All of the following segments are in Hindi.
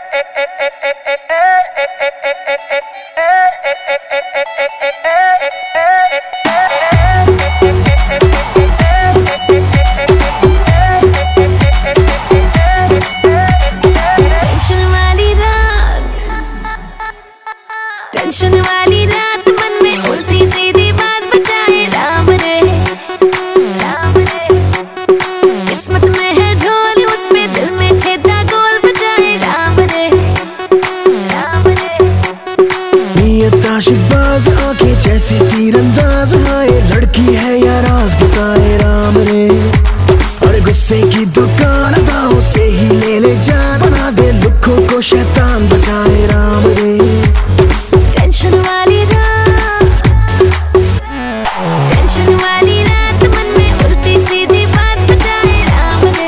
टेंशन वाली रात मन में उल्टी सीधी बात बचाए राम रे राम रे। किस्मत में है झोल उस पे दिल में छेदा गोल बचाए राम रे राम रे। नियत आशिकबाज आंखें जैसी तीरंदाज हाय लड़की है या राज बताए राम रे। और गुस्से की दुकान दाव से ही ले जान बना दे लुखों को शैतान बचाए राम रे। टेंशन वाली रात मन में उल्टी सीधी बात बचाए राम रे।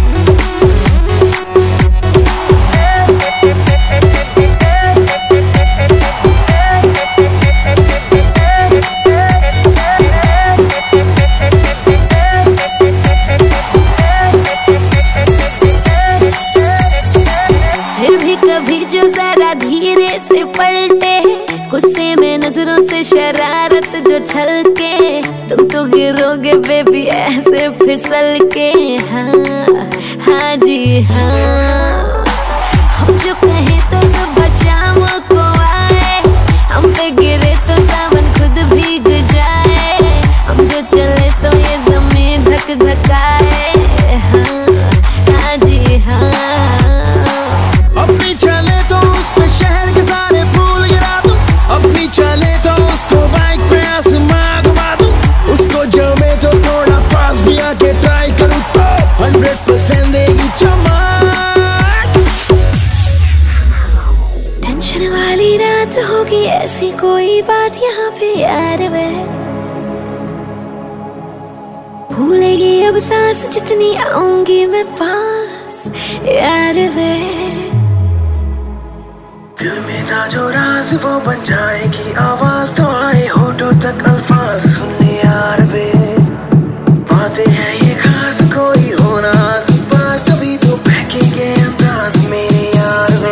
फिर भी कभी जो जरा धीरे से पलटे गुस्से में नजरों से शरारत जो छलके तुम तो गिरोगे बेबी ऐसे फिसल के। हाँ हाँ जी हाँ हम जो कहें तो सुबह शाम को आए हम पे गिरे तो सावन खुद भीग जाए हम जो चले तो ये जमीन धक धकाए। हाँ हाँ जी हाँ अपनी चले तो उस पे शहर के सारे फूल गिरा दूं। अपनी चले तो उसको बाइक पे आसमां घुमा दूं। उसको जमे तो थोड़ा पास भी आके ट्राई करूं तो 100% देगी चमक। टेंशन वाली रात होगी ऐसी कोई बात यहाँ पे यार वे भूलेगी अब सांस जितनी आऊंगी मैं पास यार वे। दिल में था जो राज वो बन जाएगी आवाज तो आए होठों तक अल्फाज सुनने यार वे। बातें हैं ये खास कोई होना आस पास तभी तो बहकेंगे अंदाज मेरे यार वे।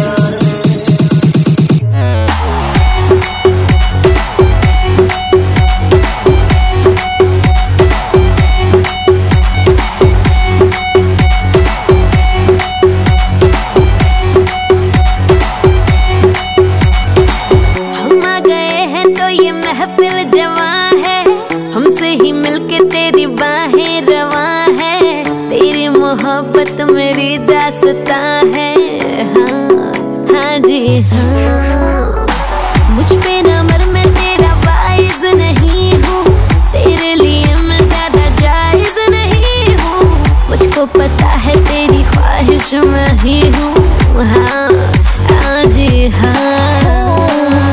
महफिल जवां है हमसे ही मिलके तेरी बाहें रवां है तेरी मोहब्बत मेरी दास्तां है। हाँ हाँ जी हाँ मुझ पे ना मर मैं तेरा वाइज नहीं हूँ तेरे लिए मैं ज्यादा जायज नहीं हूँ मुझको पता है तेरी ख्वाहिश मैं ही हूँ। हाँ हाँ जी हाँ